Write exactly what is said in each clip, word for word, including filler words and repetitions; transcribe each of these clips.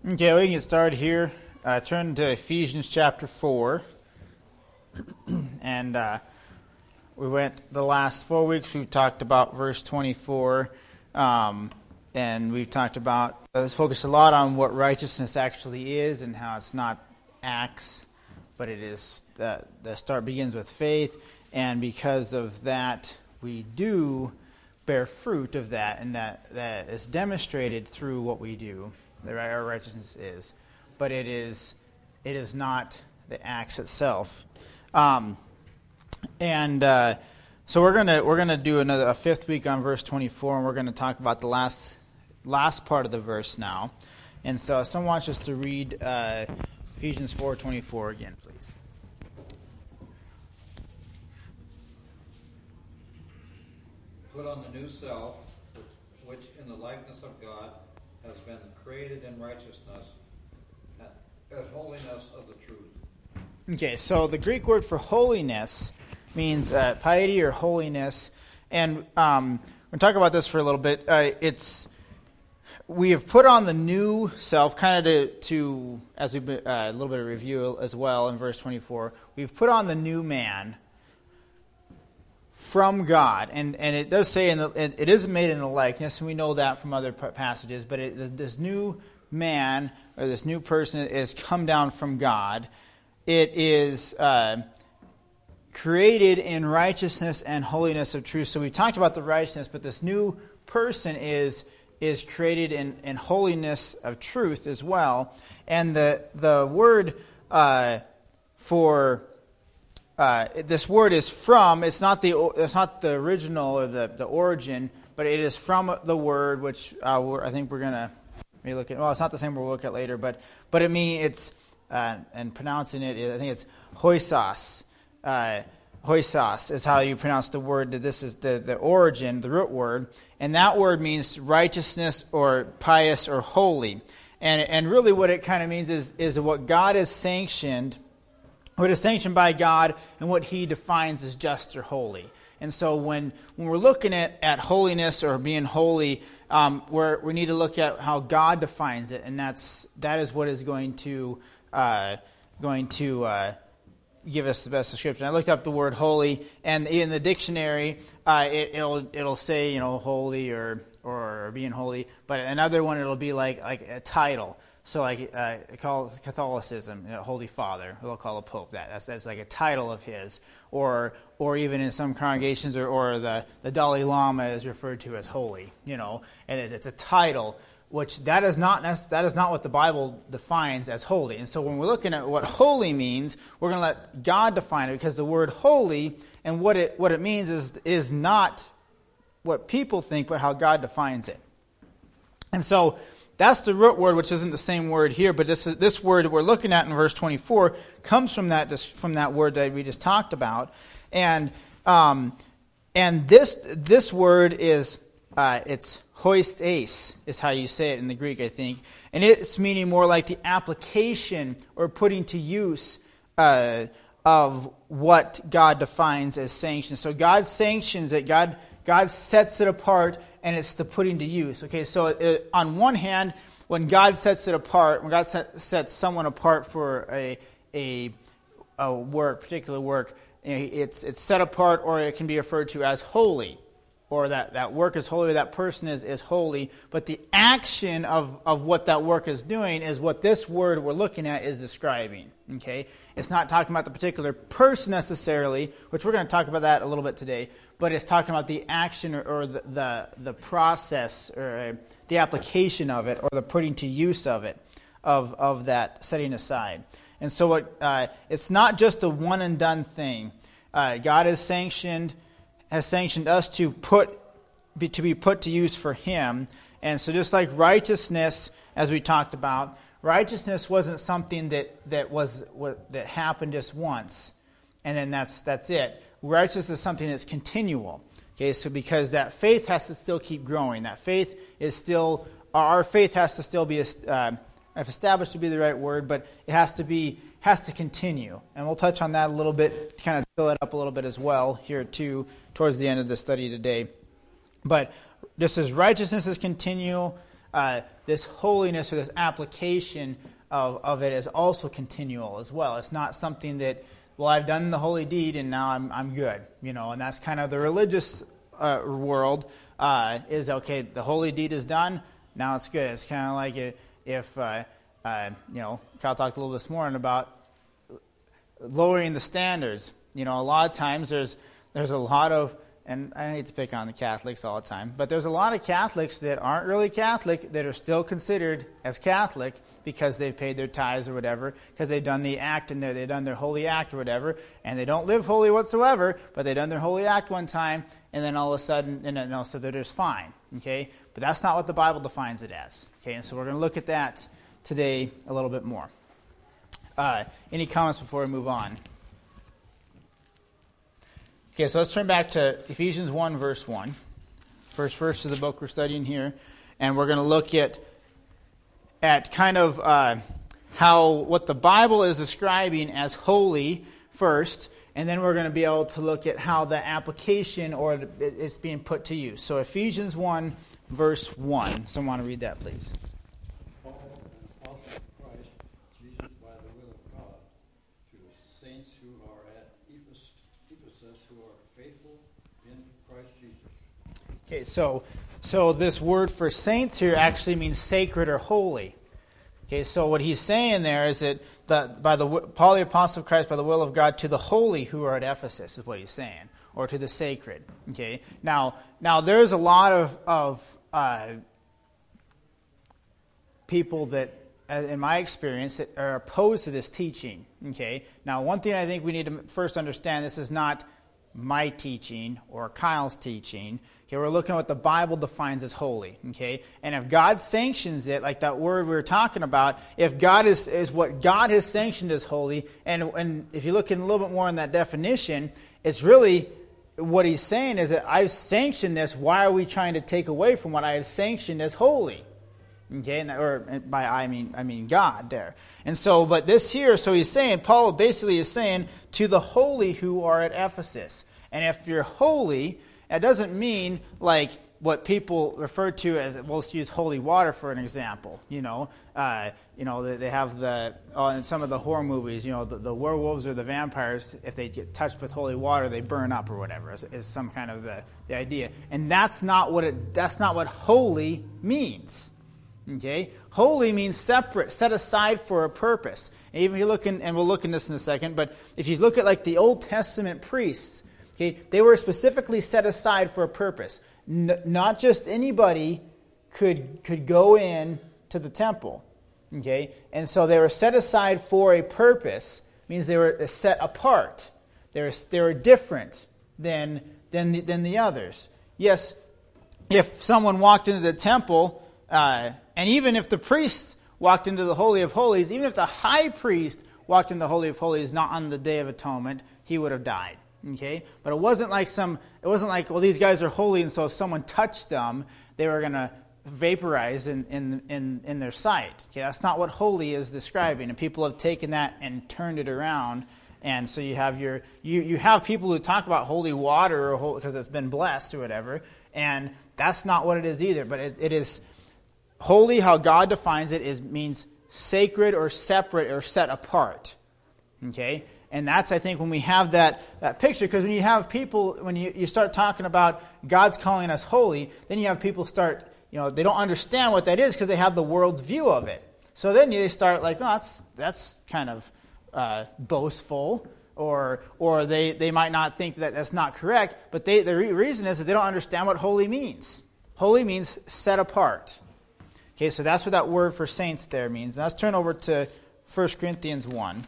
Okay, we can get started here. Uh, turn to Ephesians chapter four. and uh, we went the last four weeks, we've talked about verse twenty-four. Um, and we've talked about, uh, let's focus a lot on what righteousness actually is and how it's not acts, but it is, uh, the start begins with faith. And because of that, we do bear fruit of that, and that, that is demonstrated through what we do. That our righteousness is, but it is it is not the acts itself. Um, and uh, so we're gonna we're gonna do another a fifth week on verse twenty-four, and we're gonna talk about the last last part of the verse now. And so, if someone wants us to read uh, Ephesians four twenty-four again, please. Put on the new self, which, which in the likeness of God has been created in righteousness and holiness of the truth. Okay, so the Greek word for holiness means uh, piety or holiness, and um, we're talking about this for a little bit. Uh, it's we have put on the new self, kind of to, to as we uh, a little bit of review as well in verse twenty-four. We've put on the new man from God, and, and it does say in the, it, it is made in the likeness, and we know that from other passages, but it, this new man, or this new person is come down from God. It is uh, created in righteousness and holiness of truth. So we talked about the righteousness, but this new person is is created in, in holiness of truth as well. And the, the word uh, for... Uh, this word is from. It's not the it's not the original or the, the origin, but it is from the word, which uh, we're, I think we're gonna maybe look at. Well, it's not the same word we'll look at later, but but it means it's uh, and pronouncing it, I think it's hoisos. Uh, hoisos is how you pronounce the word. That this is the the origin, the root word, and that word means righteousness or pious or holy, and and really what it kind of means is is what God has sanctioned. What is sanctioned by God and what He defines as just or holy. And so when, when we're looking at, at holiness or being holy, um, we're, we need to look at how God defines it, and that's that is what is going to uh, going to uh, give us the best description. I looked up the word holy, and in the dictionary, uh, it, it'll it'll say you know holy or or being holy, but another one it'll be like like a title. So, like, uh, call Catholicism, you know, Holy Father. We'll call a pope that. That's that's like a title of his, or or even in some congregations, or, or the, the Dalai Lama is referred to as holy. You know, and it's, it's a title, which that is not that is not what the Bible defines as holy. And so, when we're looking at what holy means, we're going to let God define it, because the word holy and what it what it means is is not what people think, but how God defines it. And so. That's the root word, which isn't the same word here, but this is, this word that we're looking at in verse twenty-four comes from that this, from that word that we just talked about, and um, and this this word is uh, it's hoistes is how you say it in the Greek, I think, and it's meaning more like the application or putting to use uh, of what God defines as sanctions. So God sanctions it. God God sets it apart. And it's the putting to use. Okay, so it, on one hand, when God sets it apart, when God set, sets someone apart for a a, a work, particular work, you know, it's it's set apart, or it can be referred to as holy, or that, that work is holy, or that person is, is holy. But the action of, of what that work is doing is what this word we're looking at is describing. Okay, it's not talking about the particular person necessarily, which we're going to talk about that a little bit today. But it's talking about the action or, or the, the the process or uh, the application of it, or the putting to use of it, of of that setting aside. And so it, uh, it's not just a one and done thing. Uh, God has sanctioned has sanctioned us to put be, to be put to use for Him. And so just like righteousness, as we talked about, righteousness wasn't something that that was what, that happened just once, and then that's that's it. Righteousness is something that's continual. Okay, so because that faith has to still keep growing. That faith is still, our faith has to still be, uh, if established to be the right word, but it has to be, has to continue. And we'll touch on that a little bit, kind of fill it up a little bit as well here too, towards the end of the study today. But just as righteousness is continual, uh, this holiness or this application of, of it is also continual as well. It's not something that, well, I've done the holy deed and now I'm I'm good, you know. And that's kind of the religious uh, world uh, is, okay, the holy deed is done, now it's good. It's kind of like if, if uh, uh, you know, Kyle talked a little this morning about lowering the standards. You know, a lot of times there's there's a lot of, and I hate to pick on the Catholics all the time, but there's a lot of Catholics that aren't really Catholic that are still considered as Catholic because they've paid their tithes or whatever, because they've done the act and they've done their holy act or whatever, and they don't live holy whatsoever, but they've done their holy act one time, and then all of a sudden, and then no, so they're just fine, okay? But that's not what the Bible defines it as, okay? And so we're going to look at that today a little bit more. Uh, any comments before we move on? Okay, so let's turn back to Ephesians one, verse one. First verse of the book we're studying here. And we're going to look at at kind of uh, how what the Bible is describing as holy first, and then we're going to be able to look at how the application or it's being put to use. So Ephesians one, verse one. Someone want to read that, please? Okay, so so this word for saints here actually means sacred or holy. Okay, so what he's saying there is that the, by the Paul the apostle of Christ by the will of God to the holy who are at Ephesus is what he's saying, or to the sacred. Okay, now now there's a lot of of uh, people that, in my experience, that are opposed to this teaching. Okay, now one thing I think we need to first understand: this is not my teaching or Kyle's teaching. Okay, we're looking at what the Bible defines as holy. Okay, and if God sanctions it, like that word we were talking about, if God is is what God has sanctioned as holy, and and if you look in a little bit more in that definition, it's really what he's saying is that I've sanctioned this. Why are we trying to take away from what I have sanctioned as holy? Okay, and, or by I mean I mean God there. And so, but this here, so he's saying, Paul basically is saying to the holy who are at Ephesus. And if you're holy, that doesn't mean like what people refer to as, well, let's use holy water for an example. You know, uh, you know they, they have the uh, in some of the horror movies, you know, the, the werewolves or the vampires, if they get touched with holy water, they burn up or whatever. Is, is some kind of the, the idea, and that's not what it. That's not what holy means. Okay, holy means separate, set aside for a purpose. And even if you look in, and we'll look in this in a second, but if you look at like the Old Testament priests, okay, they were specifically set aside for a purpose. N- not just anybody could could go in to the temple. Okay, and so they were set aside for a purpose. Means they were set apart. They were they were different than than the, than the others. Yes, if someone walked into the temple. Uh, and even if the priests walked into the Holy of Holies, even if the high priest walked into the Holy of Holies not on the Day of Atonement, he would have died. Okay? But it wasn't like some, it wasn't like, well, these guys are holy, and so if someone touched them, they were going to vaporize in, in, in, in their sight. Okay? That's not what holy is describing. And people have taken that and turned it around. And so you have your, you, you have people who talk about holy water or because it's been blessed or whatever, and that's not what it is either. But it, it is holy, how God defines it, is means sacred or separate or set apart. Okay? And that's, I think, when we have that, that picture, because when you have people, when you, you start talking about God's calling us holy, then you have people start, you know, they don't understand what that is because they have the world's view of it. So then they start like, oh, that's that's kind of uh, boastful, or or they, they might not think that that's not correct, but they, the re- reason is that they don't understand what holy means. Holy means set apart. Okay, so that's what that word for saints there means. Now let's turn over to First Corinthians one.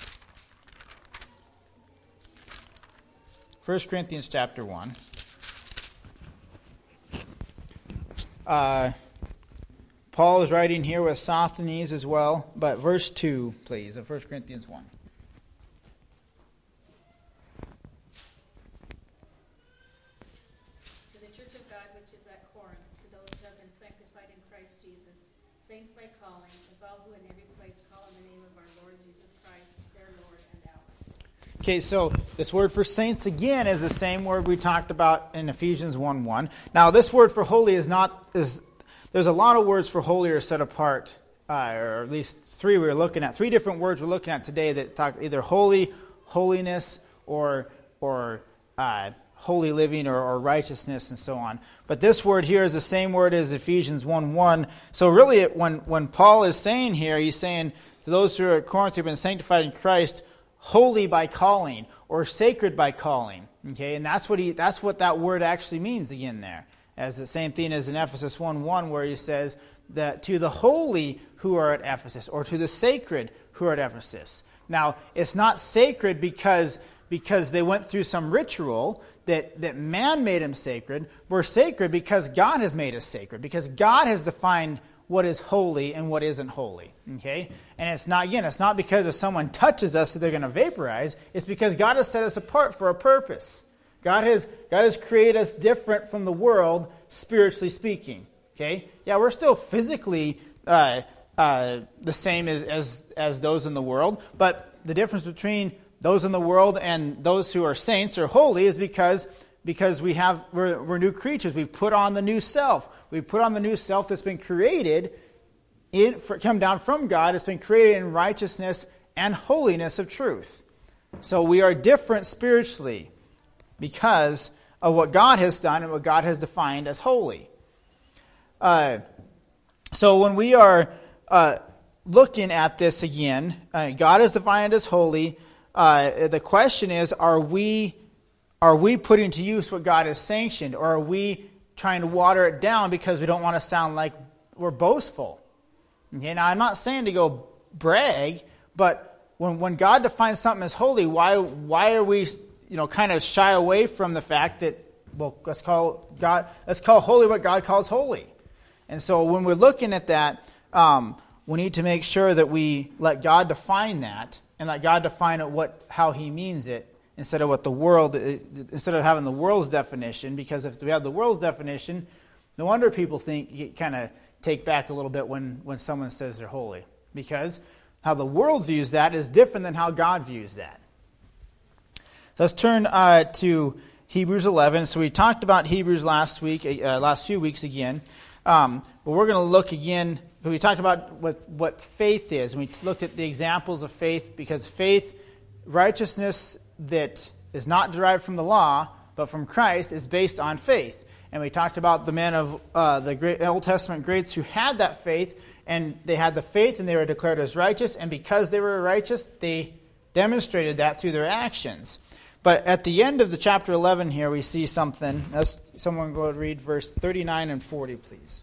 First Corinthians chapter one. Uh, Paul is writing here with Sosthenes as well, but verse two, please, of First Corinthians one. To the church of God which is at Corinth, to those who have been sanctified in Christ Jesus, saints by calling, as all who in every place call on the name of our Lord Jesus Christ, their Lord and ours. Okay, so this word for saints again is the same word we talked about in Ephesians one one. Now, this word for holy is not is there's a lot of words for holy or set apart, uh, or at least three we were looking at. Three different words we're looking at today that talk either holy, holiness, or or uh, holy living, or, or righteousness, and so on. But this word here is the same word as Ephesians one one. So really, it, when when Paul is saying here, he's saying to those who are at Corinth who have been sanctified in Christ, holy by calling, or sacred by calling. Okay, and that's what he that's what that word actually means again there. As the same thing as in Ephesus one one, where he says that to the holy who are at Ephesus, or to the sacred who are at Ephesus. Now, it's not sacred because because they went through some ritual that, that man made them sacred. We're sacred because God has made us sacred, because God has defined what is holy and what isn't holy. Okay? And it's not, again, it's not because if someone touches us that they're going to vaporize. It's because God has set us apart for a purpose. God has God has created us different from the world, spiritually speaking. Okay? Yeah, we're still physically uh, uh, the same as, as, as those in the world, but the difference between those in the world and those who are saints or holy is because because we have we're, we're new creatures. We've put on the new self. We've put on the new self that's been created in for, come down from God. It's been created in righteousness and holiness of truth. So we are different spiritually because of what God has done and what God has defined as holy. Uh, so when we are uh, looking at this again, uh, God has defined as holy. Uh, the question is, are we are we putting to use what God has sanctioned, or are we trying to water it down because we don't want to sound like we're boastful? Okay, now I'm not saying to go brag, but when when God defines something as holy, why why are we you know kind of shy away from the fact that, well, let's call God let's call holy what God calls holy? And so when we're looking at that, um, we need to make sure that we let God define that, and let God define it what how He means it, instead of what the world instead of having the world's definition. Because if we have the world's definition, no wonder people think you kind of take back a little bit when, when someone says they're holy, because how the world views that is different than how God views that. So let's turn uh, to Hebrews eleven. So we talked about Hebrews last week, uh, last few weeks again, um, but we're going to look again. We talked about what, what faith is, and we looked at the examples of faith, because faith, righteousness that is not derived from the law, but from Christ, is based on faith. And we talked about the men of uh, the great Old Testament greats who had that faith, and they had the faith and they were declared as righteous, and because they were righteous, they demonstrated that through their actions. But at the end of the chapter eleven here, we see something. Let's, someone go and read verse thirty-nine and forty, please.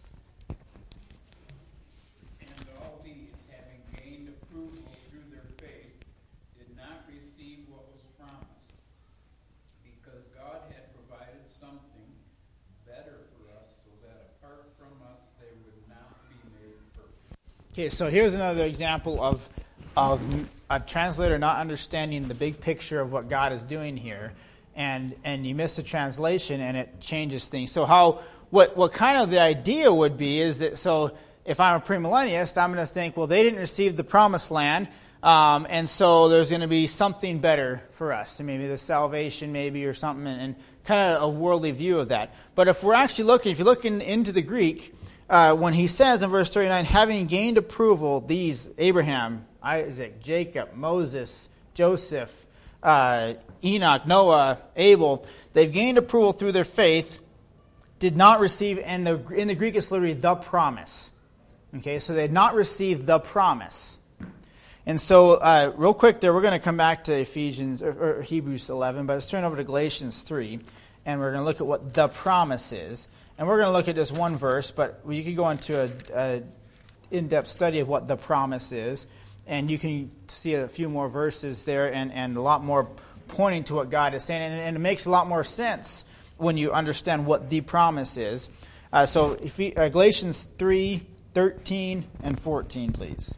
Okay, so here's another example of of a translator not understanding the big picture of what God is doing here, and and you miss the translation and it changes things. So how what what kind of the idea would be is that, so if I'm a premillennialist, I'm going to think, well, they didn't receive the promised land, um, and so there's going to be something better for us, and maybe the salvation, maybe, or something, and, and kind of a worldly view of that. But if we're actually looking, if you're looking into the Greek, Uh, when he says in verse thirty-nine, having gained approval, these, Abraham, Isaac, Jacob, Moses, Joseph, uh, Enoch, Noah, Abel, they've gained approval through their faith, did not receive, and the, in the Greek it's literally the promise. Okay, so they had not received the promise. And so, uh, real quick there, we're going to come back to Ephesians, or, or Hebrews eleven, but let's turn over to Galatians three, and we're going to look at what the promise is. And we're going to look at just one verse, but you could go into a, a in-depth study of what the promise is, and you can see a few more verses there, and, and a lot more pointing to what God is saying, and, and it makes a lot more sense when you understand what the promise is. Uh, so if we, uh, Galatians three, thirteen, and fourteen, please.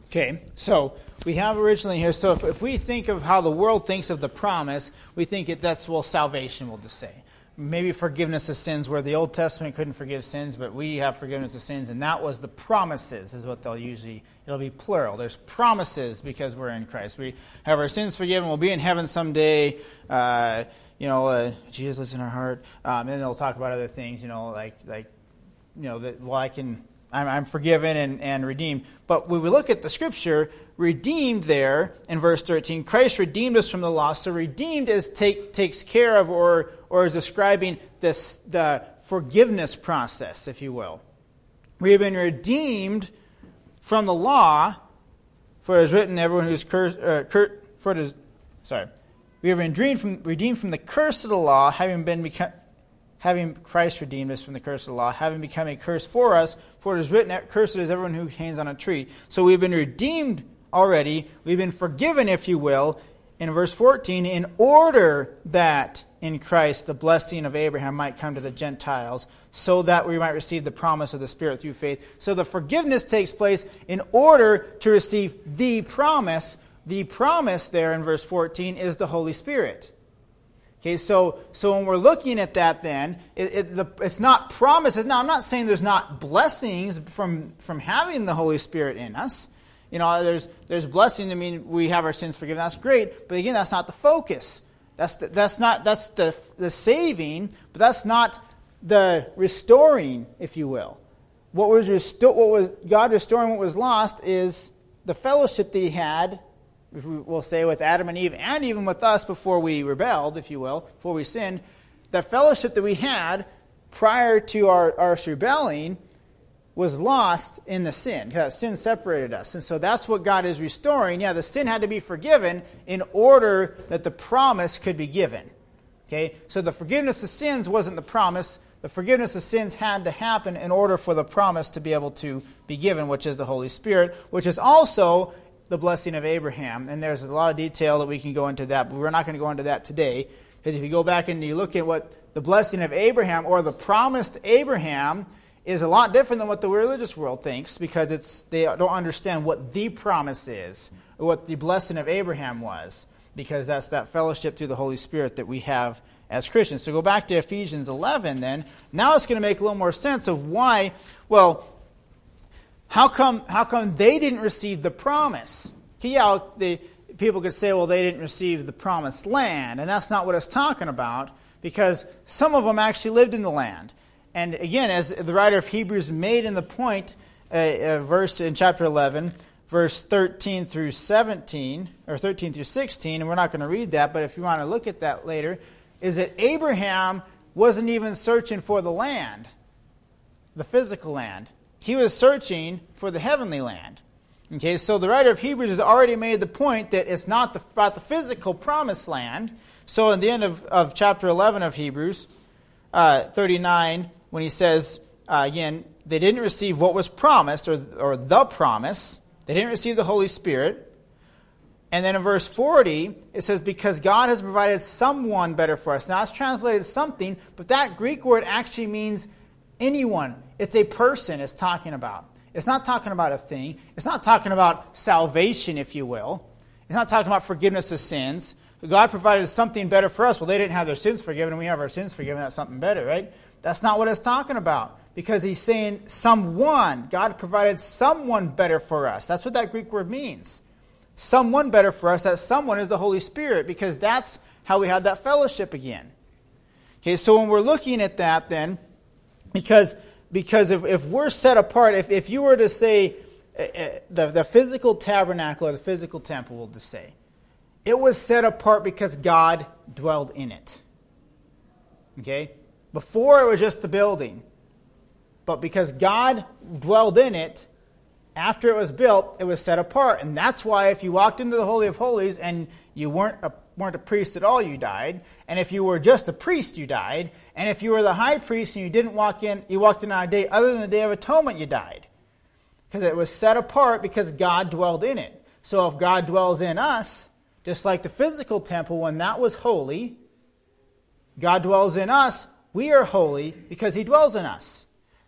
Okay, so we have originally here, so if, if we think of how the world thinks of the promise, we think it, that's, well, salvation, we'll just say. Maybe forgiveness of sins, where the Old Testament couldn't forgive sins, but we have forgiveness of sins, and that was the promises, is what they'll usually, it'll be plural. There's promises because we're in Christ. We have our sins forgiven, we'll be in heaven someday, uh, you know, uh, Jesus lives in our heart, um, and then they'll talk about other things, you know, like, like you know, that, well, I can, I'm, I'm forgiven and, and redeemed. But when we look at the Scripture, redeemed there in verse thirteen, Christ redeemed us from the law. So redeemed is take, takes care of or or is describing this the forgiveness process, if you will. We have been redeemed from the law, for it is written, everyone who is cursed, uh, cur, for it is, sorry, we have been redeemed from, redeemed from the curse of the law, having been become, having Christ redeemed us from the curse of the law, having become a curse for us, for it is written, cursed is everyone who hangs on a tree. So we've been redeemed already. We've been forgiven, if you will, in verse fourteen, in order that in Christ the blessing of Abraham might come to the Gentiles, so that we might receive the promise of the Spirit through faith. So the forgiveness takes place in order to receive the promise. The promise there in verse fourteen is the Holy Spirit. Okay, so so when we're looking at that, then it, it, the, it's not promises. Now, I'm not saying there's not blessings from from having the Holy Spirit in us. You know, there's there's blessing. I mean, we have our sins forgiven. That's great, but again, that's not the focus. That's the, that's not that's the the saving, but that's not the restoring, if you will. What was resto- What was God restoring? What was lost is the fellowship that He had. If we will say with Adam and Eve, and even with us before we rebelled, if you will, before we sinned, that fellowship that we had prior to our, our rebelling was lost in the sin, because sin separated us. And so that's what God is restoring. Yeah, the sin had to be forgiven in order that the promise could be given. Okay, so the forgiveness of sins wasn't the promise. The forgiveness of sins had to happen in order for the promise to be able to be given, which is the Holy Spirit, which is also the blessing of Abraham. And there's a lot of detail that we can go into that, but we're not going to go into that today. Because if you go back and you look at what the blessing of Abraham, or the promise to Abraham, is a lot different than what the religious world thinks, because it's they don't understand what the promise is, or what the blessing of Abraham was, because that's that fellowship through the Holy Spirit that we have as Christians. So go back to Ephesians eleven then. Now it's going to make a little more sense of why, well, How come how come they didn't receive the promise? Yeah, the, people could say, well, they didn't receive the promised land. And that's not what it's talking about, because some of them actually lived in the land. And again, as the writer of Hebrews made in the point, uh, uh, verse in chapter eleven, verse thirteen through seventeen, or thirteen through sixteen, and we're not going to read that, but if you want to look at that later, is that Abraham wasn't even searching for the land, the physical land. He was searching for the heavenly land. Okay, so the writer of Hebrews has already made the point that it's not the, about the physical promised land. So in the end of, of chapter eleven of Hebrews, uh, thirty-nine, when he says, uh, again, they didn't receive what was promised, or, or the promise. They didn't receive the Holy Spirit. And then in verse forty, it says, because God has provided someone better for us. Now it's translated something, but that Greek word actually means anyone. It's a person it's talking about. It's not talking about a thing. It's not talking about salvation, if you will. It's not talking about forgiveness of sins. God provided something better for us. Well, they didn't have their sins forgiven, and we have our sins forgiven. That's something better, right? That's not what it's talking about. Because he's saying someone. God provided someone better for us. That's what that Greek word means. Someone better for us. That someone is the Holy Spirit, because that's how we had that fellowship again. Okay, so when we're looking at that then, because because if, if we're set apart, if, if you were to say uh, uh, the, the physical tabernacle or the physical temple, we'll just say, it was set apart because God dwelled in it. Okay? Before it was just a building. But because God dwelled in it, after it was built, it was set apart. And that's why if you walked into the Holy of Holies and you weren't a, weren't a priest at all, you died. And if you were just a priest, you died. And if you were the high priest and you didn't walk in, you walked in on a day other than the Day of Atonement, you died. Because it was set apart because God dwelled in it. So if God dwells in us, just like the physical temple, when that was holy, God dwells in us, we are holy because he dwells in us.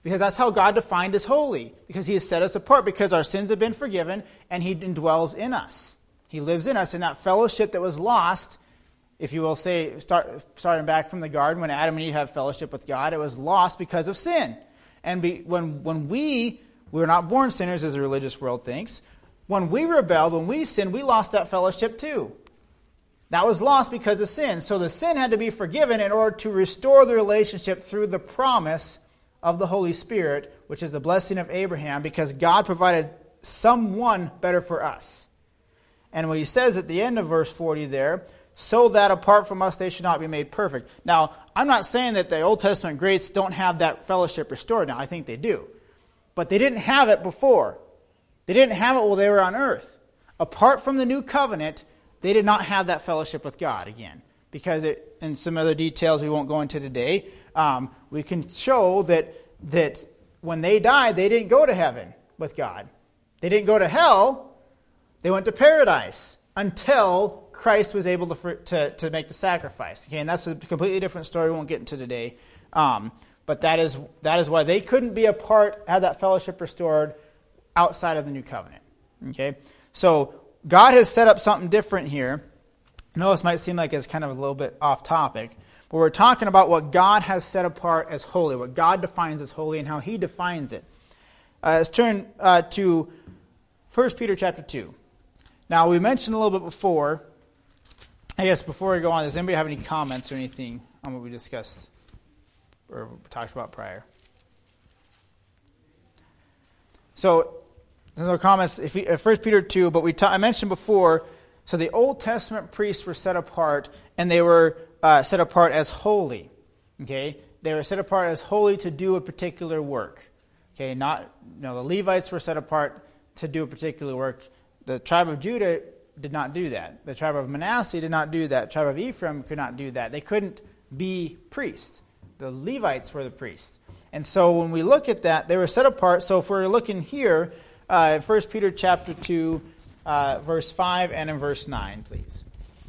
Because that's how God defined as holy. Because he has set us apart. Because our sins have been forgiven and he indwells in us. He lives in us. And that fellowship that was lost, if you will say, start, starting back from the garden, when Adam and Eve had fellowship with God, it was lost because of sin. And be, when, when we, we were not born sinners as the religious world thinks, when we rebelled, when we sinned, we lost that fellowship too. That was lost because of sin. So the sin had to be forgiven in order to restore the relationship through the promise of the Holy Spirit, which is the blessing of Abraham, because God provided someone better for us. And what he says at the end of verse forty there, so that apart from us they should not be made perfect. Now, I'm not saying that the Old Testament greats don't have that fellowship restored. Now, I think they do. But they didn't have it before. They didn't have it while they were on earth. Apart from the new covenant, they did not have that fellowship with God again. Because it, and some other details we won't go into today, um, we can show that, that when they died, they didn't go to heaven with God. They didn't go to hell. They went to paradise until Christ was able to, to, to make the sacrifice. Okay, and that's a completely different story we won't get into today. Um, but that is, that is why they couldn't be a part, have that fellowship restored outside of the new covenant. Okay, so God has set up something different here. I know this might seem like it's kind of a little bit off topic, but we're talking about what God has set apart as holy, what God defines as holy and how he defines it. Uh, let's turn uh, to First Peter chapter two. Now, we mentioned a little bit before, I guess before we go on, does anybody have any comments or anything on what we discussed or talked about prior? So, there's no comments. If we, uh, First Peter two, but we ta- I mentioned before, so the Old Testament priests were set apart, and they were uh, set apart as holy. Okay, they were set apart as holy to do a particular work. Okay, not you know the Levites were set apart to do a particular work. The tribe of Judah did not do that. The tribe of Manasseh did not do that. The tribe of Ephraim could not do that. They couldn't be priests. The Levites were the priests, and so when we look at that, they were set apart. So if we're looking here. Uh, First Peter chapter two, uh, verse five, and in verse nine, please.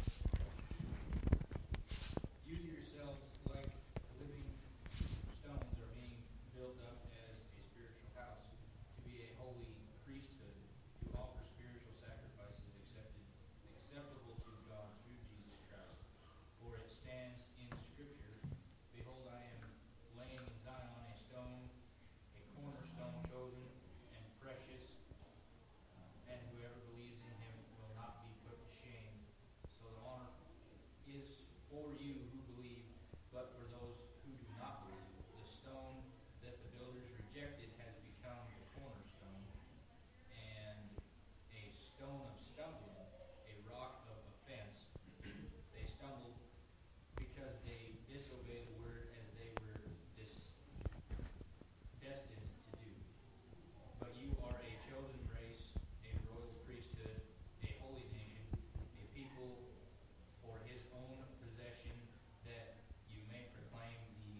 You yourselves, like living stones, are being built up as a spiritual house, to be a holy priesthood, to offer spiritual sacrifices accepted, acceptable to God through Jesus Christ. For it stands in Scripture, behold, I am laying in Zion a stone, a cornerstone chosen and precious, and whoever believes in him will not be put to shame. So the honor is for you who believe, but for those who do not believe, the stone that the builders rejected has become the cornerstone, and a stone of stumbling, a rock of offense. They stumbled because they disobeyed the word as they were dis- destined to do. But you are a chosen race, a royal priesthood, a holy nation, a people for his own possession, that you may proclaim the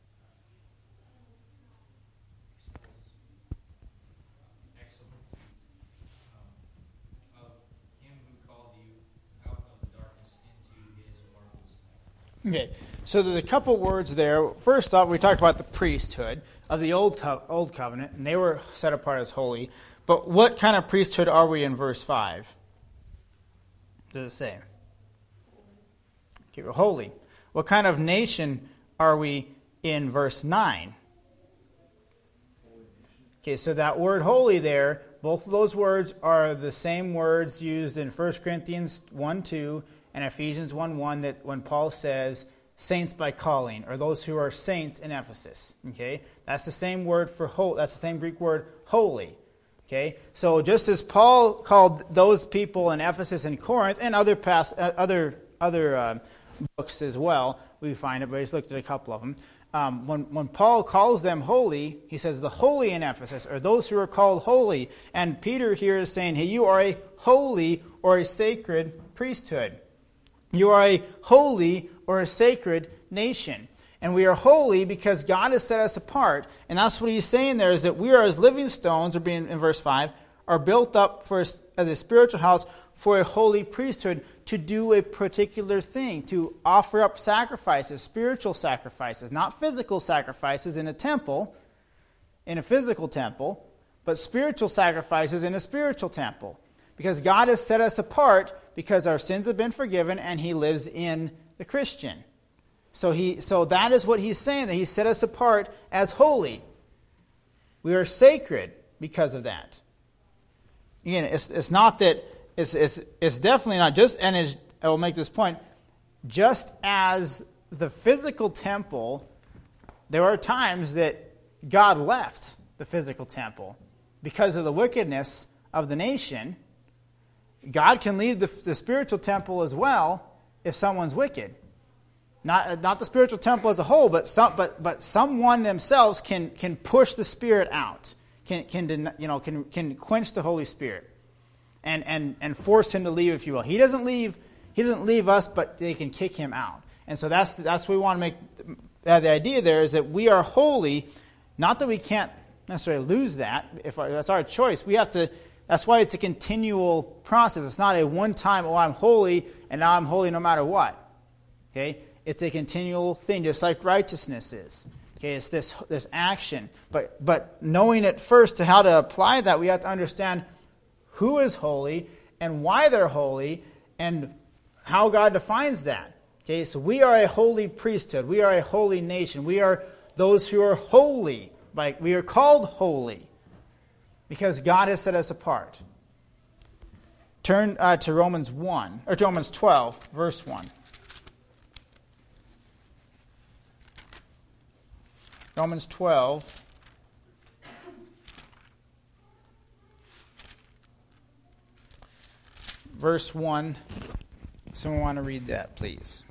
excellencies um, of him who called you out of the darkness into his marvelous light. Okay, so there's a couple words there. First off, we talked about the priesthood of the Old co- Old Covenant, and they were set apart as holy. But what kind of priesthood are we in verse five? Does it say? Okay, we're holy. What kind of nation are we in verse nine? Okay, so that word holy there, both of those words are the same words used in First Corinthians one two and Ephesians one one, that when Paul says saints by calling, or those who are saints in Ephesus. Okay, that's the same word for holy. That's the same Greek word holy. Okay, so just as Paul called those people in Ephesus and Corinth and other past, uh, other other uh, books as well, we find it. But I just looked at a couple of them. Um, when when Paul calls them holy, he says the holy in Ephesus, or those who are called holy. And Peter here is saying, hey, you are a holy or a sacred priesthood. You are a holy or a sacred nation. And we are holy because God has set us apart. And that's what he's saying there, is that we are as living stones, or being in verse five, are built up for as a spiritual house for a holy priesthood, to do a particular thing, to offer up sacrifices, spiritual sacrifices, not physical sacrifices in a temple, in a physical temple, but spiritual sacrifices in a spiritual temple. Because God has set us apart because our sins have been forgiven and he lives in the Christian. So he, so that is what he's saying, that he set us apart as holy. We are sacred because of that. Again, it's, it's not that, it's, it's, it's definitely not just, and it's, I will make this point, just as the physical temple, there are times that God left the physical temple because of the wickedness of the nation. God can leave the, the spiritual temple as well if someone's wicked. Not, not the spiritual temple as a whole, but some, but but someone themselves can can push the Spirit out, can can you know can can quench the Holy Spirit, and and and force him to leave, if you will. He doesn't leave. He doesn't leave us, but they can kick him out. And so that's that's what we want to make. Uh, the idea there is that we are holy, not that we can't necessarily lose that. If our, that's our choice, we have to. That's why it's a continual process. It's not a one-time, oh, I'm holy, and now I'm holy no matter what. Okay. It's a continual thing, just like righteousness is. Okay, it's this this action. But but knowing it first to how to apply that, we have to understand who is holy and why they're holy and how God defines that. Okay, so we are a holy priesthood. We are a holy nation. We are those who are holy. Like we are called holy because God has set us apart. Turn uh, to Romans one or to Romans twelve, verse one. Romans twelve, verse one. Someone want to read that, please?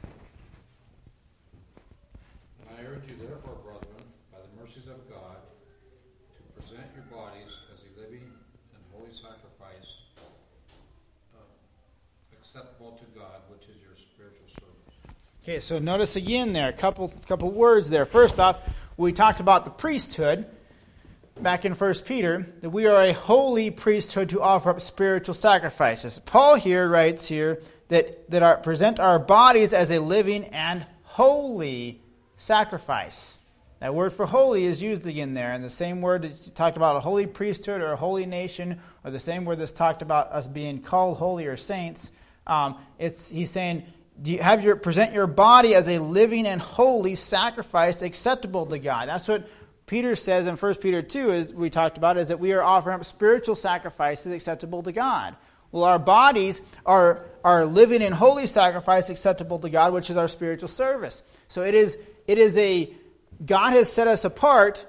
And I urge you, therefore, brethren, by the mercies of God, to present your bodies as a living and holy sacrifice, uh, acceptable to God, which is your spiritual service. Okay, so notice again there, a couple couple words there. First off, we talked about the priesthood back in First Peter, that we are a holy priesthood to offer up spiritual sacrifices. Paul here writes here that, that our, present our bodies as a living and holy sacrifice. That word for holy is used again there, and the same word that talked about a holy priesthood or a holy nation, or the same word that's talked about us being called holy or saints. Um, it's he's saying, do you have your present your body as a living and holy sacrifice acceptable to God. That's what Peter says in First Peter two, as we talked about, is that we are offering up spiritual sacrifices acceptable to God. Well, our bodies are, are living in holy sacrifice acceptable to God, which is our spiritual service. So it is it is a, God has set us apart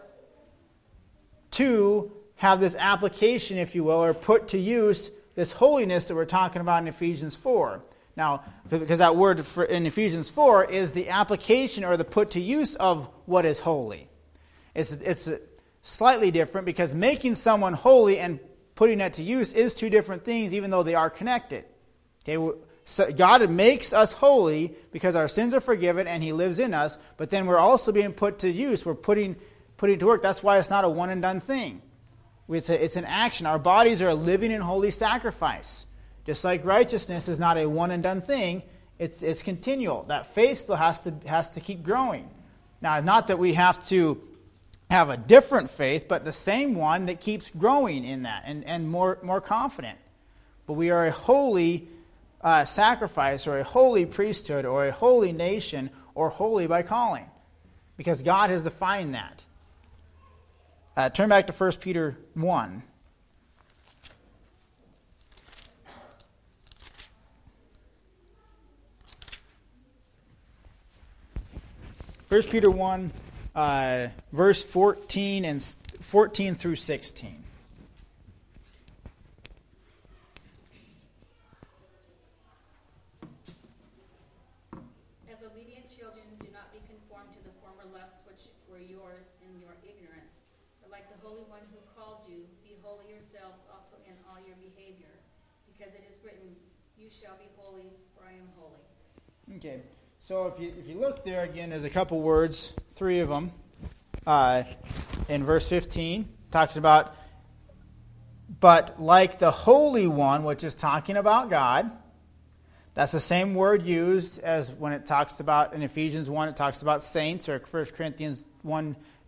to have this application, if you will, or put to use this holiness that we're talking about in Ephesians four. Now, because that word for, in Ephesians four is the application or the put to use of what is holy. It's, it's slightly different because making someone holy and putting that to use is two different things, even though they are connected. Okay, so God makes us holy because our sins are forgiven and He lives in us, but then we're also being put to use. We're putting putting to work. That's why it's not a one and done thing. It's, a, it's an action. Our bodies are a living and holy sacrifice. Just like righteousness is not a one and done thing, it's it's continual. That faith still has to has to keep growing. Now, not that we have to have a different faith, but the same one that keeps growing in that and, and more more confident. But we are a holy uh, sacrifice or a holy priesthood or a holy nation or holy by calling, because God has defined that. Uh, turn back to First Peter one. First Peter one, uh, verse fourteen and fourteen through sixteen. As obedient children, do not be conformed to the former lusts which were yours in your ignorance, but like the Holy One who called you, be holy yourselves also in all your behavior, because it is written, "You shall be holy, for I am holy." Okay. So if you if you look there again, there's a couple words, three of them, uh, in verse fifteen, talking about, but like the Holy One, which is talking about God. That's the same word used as when it talks about, in Ephesians one, it talks about saints, or First Corinthians one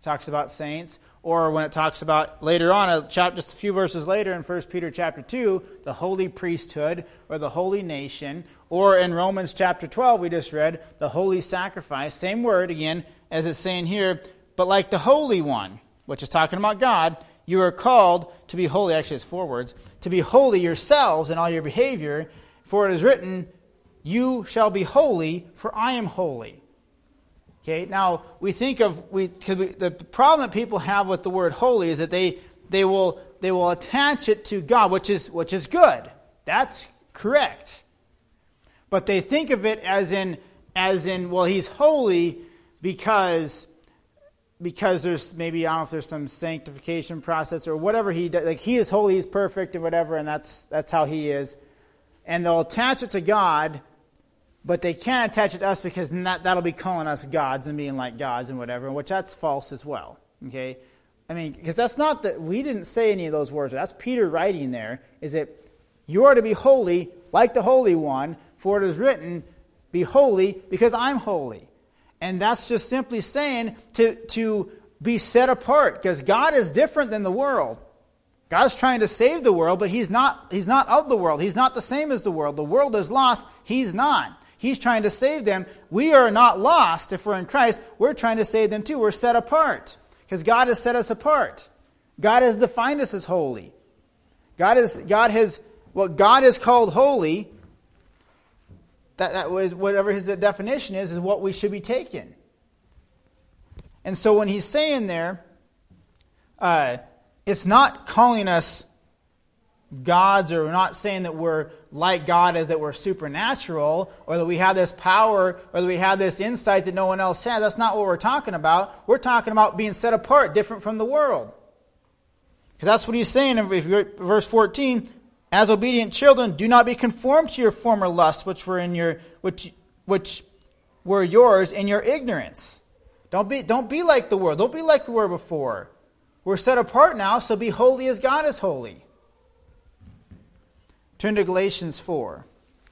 talks about saints, or when it talks about later on, a chapter, just a few verses later in First Peter chapter two, the holy priesthood or the holy nation, or in Romans chapter twelve we just read, the holy sacrifice, same word again as it's saying here, but like the Holy One, which is talking about God, you are called to be holy, actually it's four words, to be holy yourselves in all your behavior, for it is written, you shall be holy, for I am holy. Okay, now we think of we, we the problem that people have with the word holy is that they they will they will attach it to God, which is which is good. That's correct. But they think of it as in as in well, he's holy because because there's maybe I don't know if there's some sanctification process or whatever he does. Like he is holy, he's perfect and whatever, and that's that's how he is. And they'll attach it to God. But they can't attach it to us because that, that'll be calling us gods and being like gods and whatever, which that's false as well. Okay, I mean, because that's not that we didn't say any of those words. That's Peter writing there. Is that you are to be holy like the Holy One, for it is written, "Be holy because I'm holy," and that's just simply saying to to be set apart because God is different than the world. God's trying to save the world, but He's not. He's not of the world. He's not the same as the world. The world is lost. He's not. He's trying to save them. We are not lost if we're in Christ. We're trying to save them too. We're set apart because God has set us apart. God has defined us as holy. God is God has what God has called holy. That that was whatever his definition is is what we should be taking. And so when he's saying there, uh, it's not calling us gods, or we're not saying that we're like God as that we're supernatural, or that we have this power, or that we have this insight that no one else has. That's not what we're talking about. We're talking about being set apart, different from the world. Because that's what he's saying in verse fourteen. As obedient children, do not be conformed to your former lusts, which were in your which which were yours in your ignorance. Don't be don't be like the world. Don't be like we were before. We're set apart now, so be holy as God is holy. Turn to Galatians four.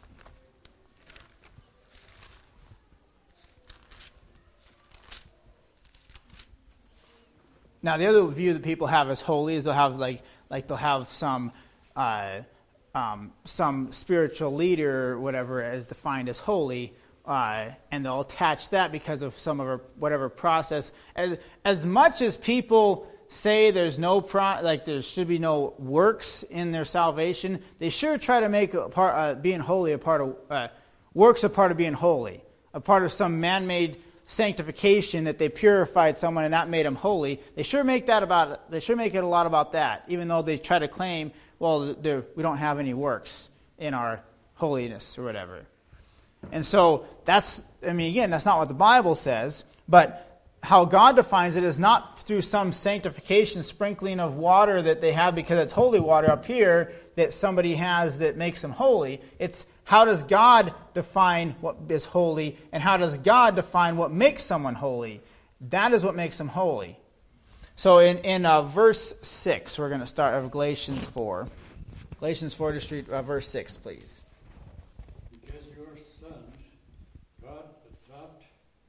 Now, the other view that people have as holy is they'll have like like they'll have some uh, um, some spiritual leader or whatever as defined as holy, uh, and they'll attach that because of some of our, whatever process. As as much as people say there's no pro, like there should be no works in their salvation, they sure try to make a part, uh, being holy a part of uh, works a part of being holy, a part of some man-made sanctification that they purified someone and that made them holy. They sure make that about. They sure make it a lot about that, even though they try to claim, well, we don't have any works in our holiness or whatever. And so that's. I mean, again, that's not what the Bible says, but how God defines it is not through some sanctification sprinkling of water that they have because it's holy water up here that somebody has that makes them holy. It's how does God define what is holy, and how does God define what makes someone holy? That is what makes them holy. So in, in uh, verse six, we're going to start of Galatians four. Galatians four, just read uh, verse six, please. Because you are sons, God adopted.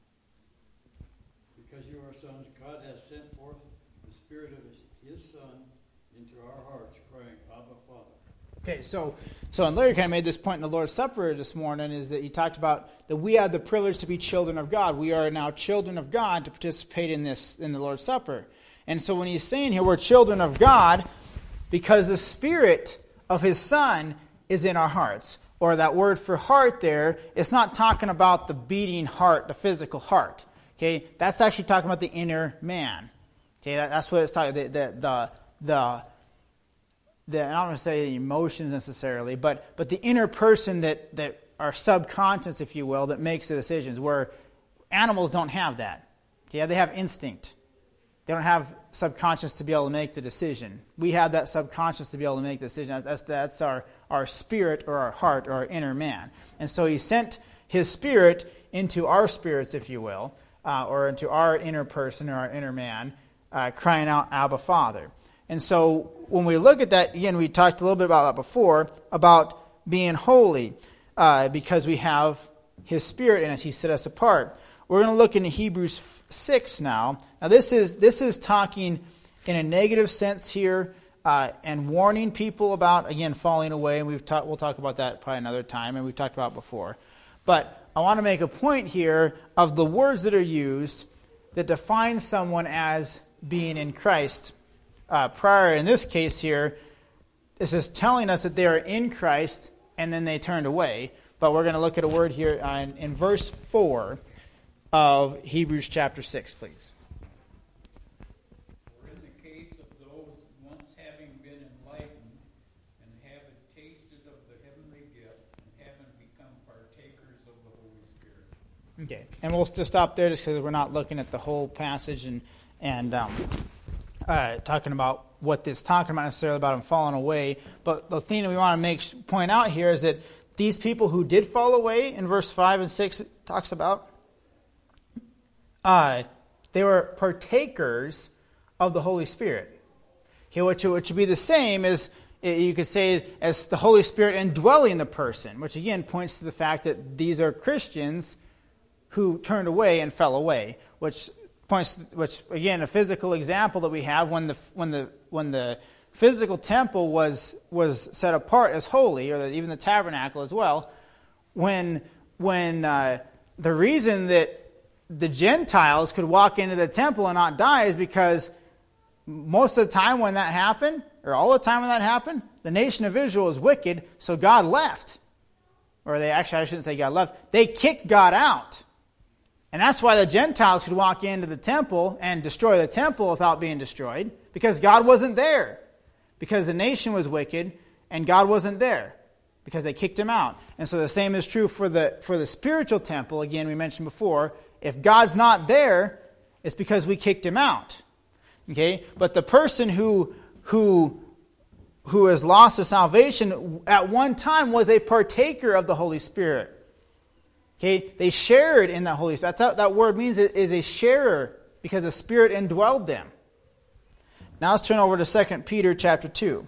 Because you are sons, God has sent forth the Spirit of His, his Son into our hearts, crying, Abba, Father. Okay, so so and Larry kind of made this point in the Lord's Supper this morning, is that he talked about that we have the privilege to be children of God. We are now children of God to participate in this in the Lord's Supper. And so when he's saying here we're children of God because the Spirit of His Son is in our hearts. Or that word for heart there, it's not talking about the beating heart, the physical heart. Okay, that's actually talking about the inner man. Okay, that, that's what it's talking about. The the the, the I don't want to say the emotions necessarily, but but the inner person that that are subconscious, if you will, that makes the decisions. Where animals don't have that. Okay, they have instinct. They don't have subconscious to be able to make the decision. We have that subconscious to be able to make the decision. That's that's our our spirit or our heart or our inner man. And so He sent His Spirit into our spirits, if you will. Uh, or into our inner person or our inner man, uh, crying out, Abba, Father. And so when we look at that, again, we talked a little bit about that before, about being holy, uh, because we have His Spirit in us. He set us apart. we're going to look into Hebrews six now. Now this is this is talking in a negative sense here uh, and warning people about, again, falling away. And we've talked. We'll talk about that probably another time, and we've talked about it before. But I want to make a point here of the words that are used that define someone as being in Christ. Uh, prior, in this case here, this is telling us that they are in Christ and then they turned away. But we're going to look at a word here uh, in, in verse four of Hebrews chapter six, please. For in the case of those once having been enlightened and having tasted of the heavenly gift and having become partakers of the Holy Spirit. Okay, and we'll just stop there just because we're not looking at the whole passage and and um, uh, talking about what this talking about necessarily about them falling away. But the thing that we want to make point out here is that these people who did fall away in verse five and six it talks about, uh, they were partakers of the Holy Spirit. Okay, which, which would be the same as, you could say, as the Holy Spirit indwelling the person, which again points to the fact that these are Christians who turned away and fell away, which points, which again, a physical example that we have when the when the when the physical temple was was set apart as holy, or even the tabernacle as well. When when uh, the reason that the Gentiles could walk into the temple and not die is because most of the time when that happened, or all the time when that happened, the nation of Israel was wicked, so God left. Or they actually, I shouldn't say God left. They kicked God out. And that's why the Gentiles could walk into the temple and destroy the temple without being destroyed, because God wasn't there. Because the nation was wicked and God wasn't there, because they kicked him out. And so the same is true for the for the spiritual temple. Again, we mentioned before, if God's not there, it's because we kicked him out. Okay? But the person who who who has lost his salvation at one time was a partaker of the Holy Spirit. Okay, they shared in the Holy Spirit. That's what that word means, it is a sharer, because the Spirit indwelled them. Now let's turn over to Second Peter chapter two.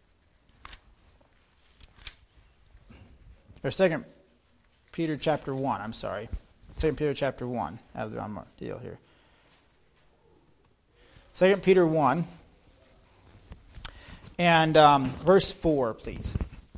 Or Second Peter chapter one, I'm sorry. Second Peter chapter one. I have the wrong deal here. Second Peter one. And um, verse four, please.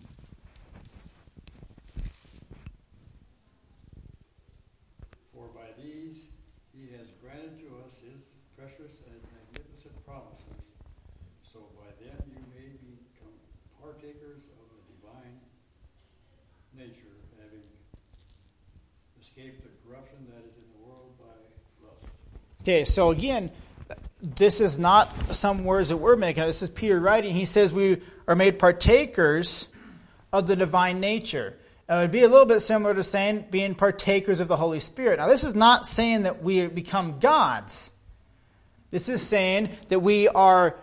Okay, so again, this is not some words that we're making. This is Peter writing. He says we are made partakers of the divine nature. It would be a little bit similar to saying being partakers of the Holy Spirit. Now, this is not saying that we become gods. This is saying that we are,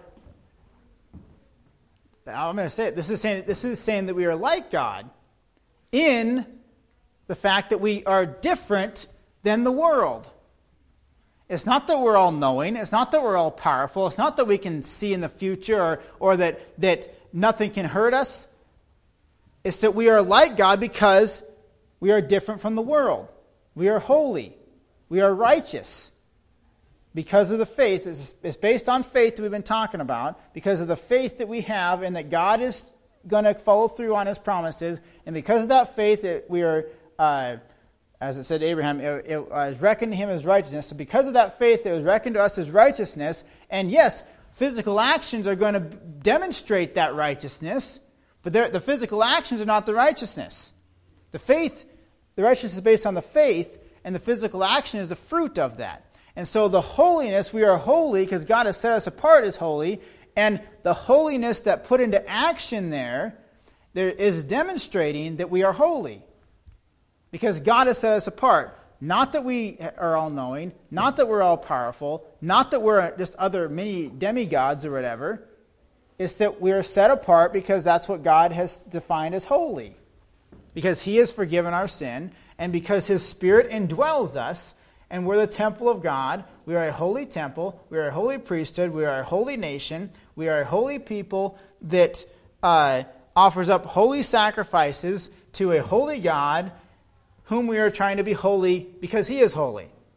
I'm going to say it, this is saying, this is saying that we are like God in the fact that we are different than the world. It's not that we're all knowing. It's not that we're all powerful. It's not that we can see in the future, or, or that, that nothing can hurt us. It's that we are like God because we are different from the world. We are holy. We are righteous. Because of the faith, it's, it's based on faith that we've been talking about, because of the faith that we have and that God is going to follow through on his promises. And because of that faith, it, we are... Uh, As it said to Abraham, it, it was reckoned to him as righteousness. So because of that faith, it was reckoned to us as righteousness. And yes, physical actions are going to demonstrate that righteousness, but the physical actions are not the righteousness. The faith, the righteousness is based on the faith, and the physical action is the fruit of that. And so the holiness, we are holy because God has set us apart as holy, and the holiness that put into action there, there is demonstrating that we are holy. Because God has set us apart. Not that we are all-knowing, not that we're all-powerful, not that we're just other many demigods or whatever. It's that we are set apart because that's what God has defined as holy. Because he has forgiven our sin, and because his Spirit indwells us, and we're the temple of God. We are a holy temple. We are a holy priesthood. We are a holy nation. We are a holy people that uh, offers up holy sacrifices to a holy God, whom we are trying to be holy because he is holy.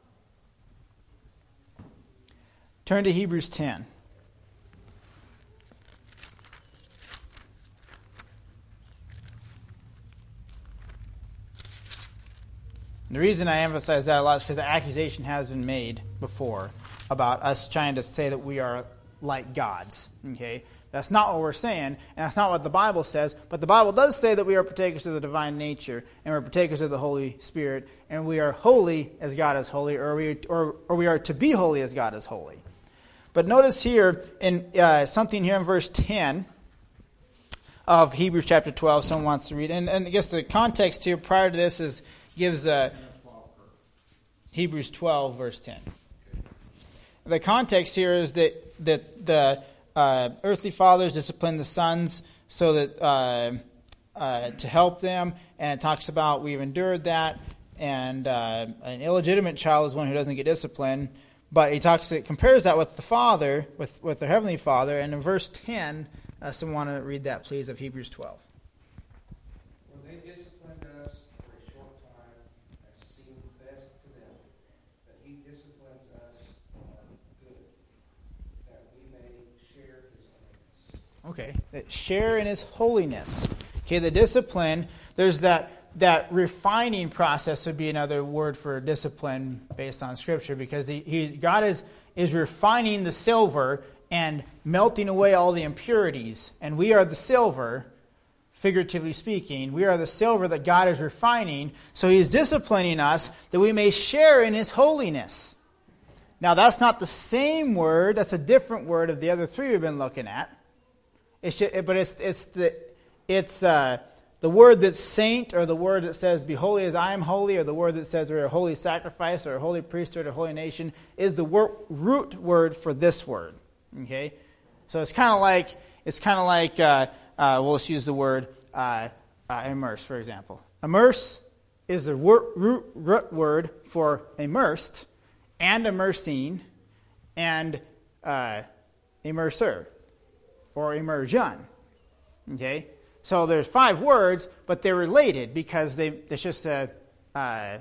Turn to Hebrews ten. The reason I emphasize that a lot is because the accusation has been made before about us trying to say that we are like gods. Okay, that's not what we're saying, and that's not what the Bible says. But the Bible does say that we are partakers of the divine nature, and we're partakers of the Holy Spirit, and we are holy as God is holy, or we or, or we are to be holy as God is holy. But notice here in uh, something here in verse ten of Hebrews chapter twelve. Someone wants to read, and, and I guess the context here prior to this is. Gives uh, Hebrews twelve, verse ten. The context here is that, that the uh, earthly fathers discipline the sons so that uh, uh, to help them, and it talks about we've endured that, and uh, an illegitimate child is one who doesn't get disciplined. But he talks, it compares that with the Father, with with the heavenly Father, and in verse ten, uh, someone want to read that, please, of Hebrews twelve. Okay, share in his holiness. Okay, the discipline, there's that that refining process would be another word for discipline based on Scripture, because he, he God is is refining the silver and melting away all the impurities, and we are the silver, figuratively speaking. We are the silver that God is refining, so He is disciplining us that we may share in His holiness. Now, that's not the same word; that's a different word of the other three we've been looking at. It's just, but it's it's the it's uh, the word that's saint, or the word that says "Be holy as I am holy," or the word that says we're a holy sacrifice, or a holy priesthood, or holy nation, is the wor- root word for this word. Okay, so it's kind of like it's kind of like uh, uh, we'll just use the word uh, uh, immerse, for example. Immerse is the wor- root, root word for immersed, and immersing, and uh, immerser. Or immersion. Okay? So there's five words, but they're related because they there's just a uh,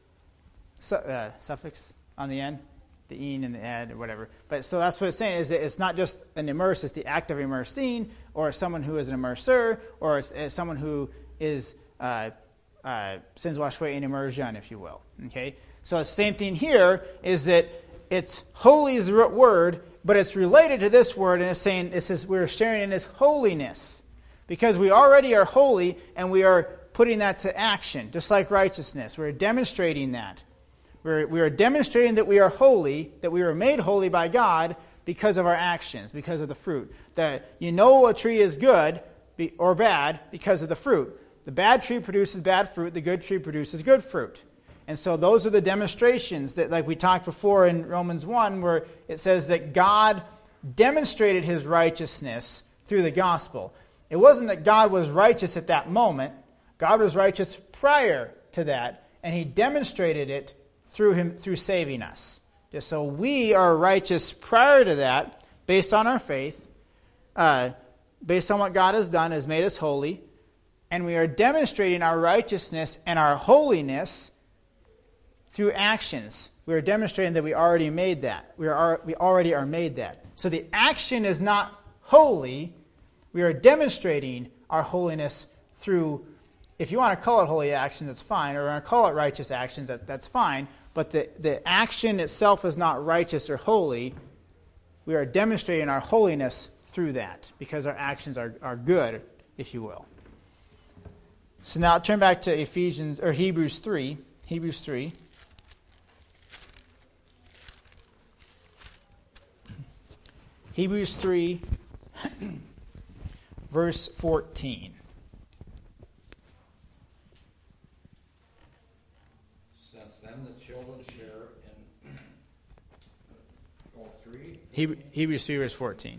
su- uh, suffix on the end, the een and the ed or whatever. But so that's what it's saying, is that it's not just an immerse, it's the act of immersing, or someone who is an immerser, or it's, it's someone who is uh, uh, sins washed away in immersion, if you will. Okay? So the same thing here is that it's holy is the root word, but it's related to this word, and it's saying this is we're sharing in His holiness, because we already are holy, and we are putting that to action, just like righteousness. We're demonstrating that. We're, we are demonstrating that we are holy, that we were made holy by God because of our actions, because of the fruit. That you know a tree is good or bad because of the fruit. The bad tree produces bad fruit. The good tree produces good fruit. And so those are the demonstrations that, like we talked before in Romans one, where it says that God demonstrated His righteousness through the gospel. It wasn't that God was righteous at that moment. God was righteous prior to that, and He demonstrated it through Him through saving us. Just so we are righteous prior to that, based on our faith, uh, based on what God has done, has made us holy, and we are demonstrating our righteousness and our holiness through actions. We are demonstrating that we already made that. We are we already are made that. So the action is not holy. We are demonstrating our holiness through, if you want to call it holy actions, that's fine, or want to call it righteous actions, that, that's fine. But the, the action itself is not righteous or holy. We are demonstrating our holiness through that, because our actions are, are good, if you will. So now turn back to Ephesians or Hebrews three. Hebrews three. Hebrews three, verse fourteen. Since then the children share in all three. Hebrews three, verse fourteen.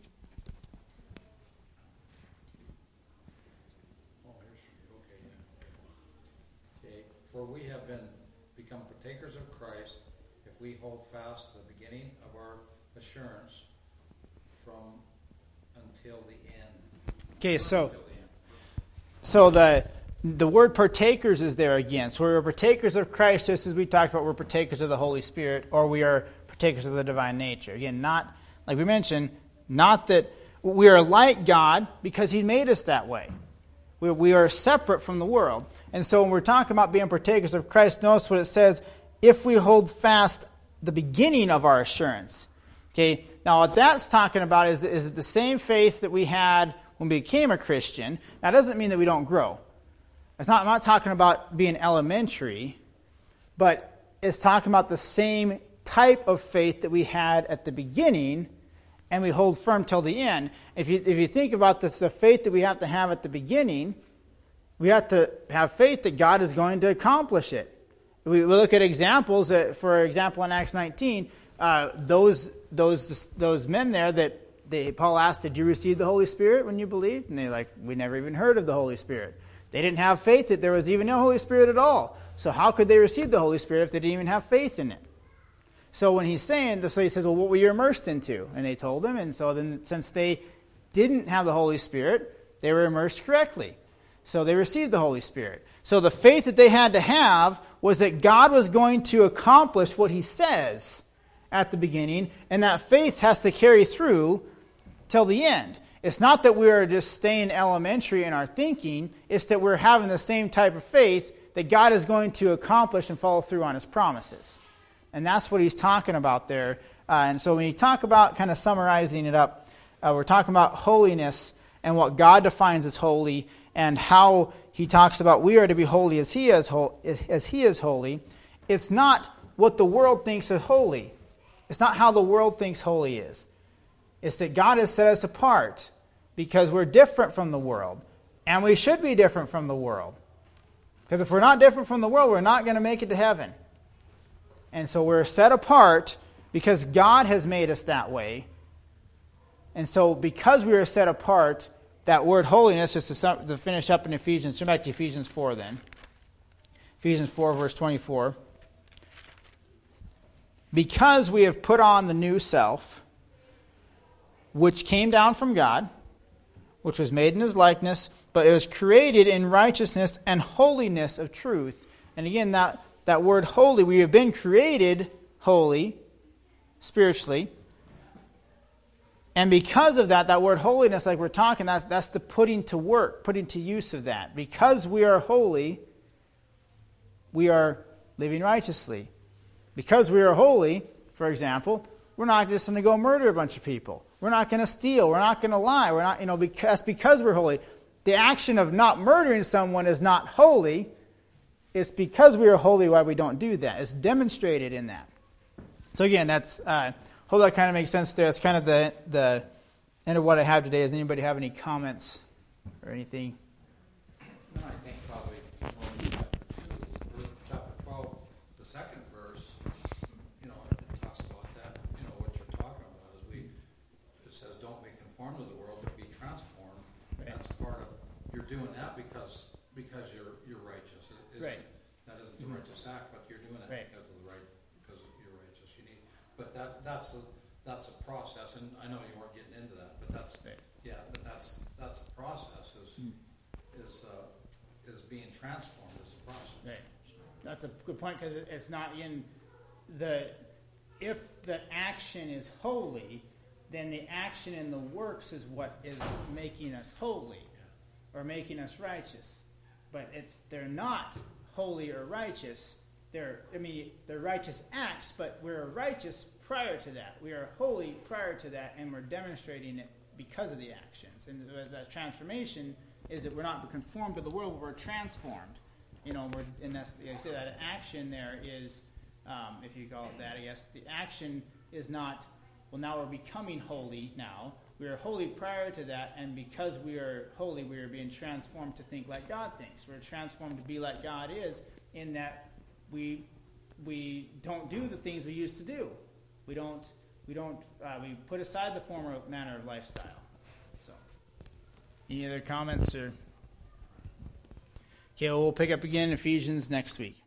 Oh, here's okay, yeah. Okay, for we have been become partakers of Christ if we hold fast the beginning of our assurance from until the end. Okay, so so the the word partakers is there again. So we're partakers of Christ, just as we talked about, we're partakers of the Holy Spirit, or we are partakers of the divine nature. Again, not, like we mentioned, not that we are like God because he made us that way. We, we are separate from the world. And so when we're talking about being partakers of Christ, notice what it says, if we hold fast the beginning of our assurance. Okay, now what that's talking about is, is the same faith that we had when we became a Christian. That doesn't mean that we don't grow. It's not, I'm not talking about being elementary, but it's talking about the same type of faith that we had at the beginning, and we hold firm till the end. If you if you think about this, the faith that we have to have at the beginning, we have to have faith that God is going to accomplish it. We, we look at examples. That, for example, in Acts nineteen, uh, those those those men there that they, Paul asked, "Did you receive the Holy Spirit when you believed?" And they're like, "We never even heard of the Holy Spirit." They didn't have faith that there was even no Holy Spirit at all. So how could they receive the Holy Spirit if they didn't even have faith in it? So when he's saying this, so he says, well, what were you immersed into? And they told him, and so then since they didn't have the Holy Spirit, they were immersed correctly. So they received the Holy Spirit. So the faith that they had to have was that God was going to accomplish what he says at the beginning, and that faith has to carry through till the end. It's not that we are just staying elementary in our thinking. It's that we're having the same type of faith that God is going to accomplish and follow through on his promises. And that's what he's talking about there. Uh, and so when you talk about, kind of summarizing it up, uh, we're talking about holiness and what God defines as holy, and how he talks about we are to be holy as he is, ho- as he is holy. It's not what the world thinks is holy. It's not how the world thinks holy is. It's that God has set us apart because we're different from the world. And we should be different from the world. Because if we're not different from the world, we're not going to make it to heaven. And so we're set apart because God has made us that way. And so because we are set apart, that word holiness, just to, sum, to finish up in Ephesians, turn back to Ephesians four then. Ephesians four, verse twenty-four. Because we have put on the new self, which came down from God, which was made in his likeness, but it was created in righteousness and holiness of truth. And again, that, that word holy, we have been created holy, spiritually. And because of that, that word holiness, like we're talking, that's, that's the putting to work, putting to use of that. Because we are holy, we are living righteously. Because we are holy, for example, we're not just going to go murder a bunch of people. We're not going to steal. We're not going to lie. We're not, you know, because because we're holy. The action of not murdering someone is not holy. It's because we are holy why we don't do that. It's demonstrated in that. So again, that's uh, hope that kind of makes sense there. It's kind of the the end of what I have today. Does anybody have any comments or anything? No, I think probably Romans chapter two, chapter twelve, the second verse. You know, it talks about that. You know what you're talking about is we. It says, "Don't be conformed to the world, but be transformed." Right. That's part of. You're doing that because because you're you're righteous. It isn't, right. That isn't the righteous act, but you're doing it right. because of the right because you're righteous. You need, but that that's a that's a process, and I know you weren't getting into that, but that's right. yeah, but that's that's a process. Is mm. is uh, is being transformed as a process. Right. That's a good point because it's not in the. If the action is holy, then the action in the works is what is making us holy, yeah. or making us righteous. But it's they're not holy or righteous. They're I mean they're righteous acts, but we're righteous prior to that. We are holy prior to that, and we're demonstrating it because of the actions. And that transformation is that we're not conformed to the world, but we're transformed. You know, we're and that's like I say that action there is. Um, if you call it that, I guess the action is not, well, now we're becoming holy now. We are holy prior to that, and because we are holy, we are being transformed to think like God thinks. We're transformed to be like God is, in that we we don't do the things we used to do. We don't, we don't, uh, we put aside the former manner of lifestyle. So, any other comments? Or okay, well, we'll pick up again in Ephesians next week.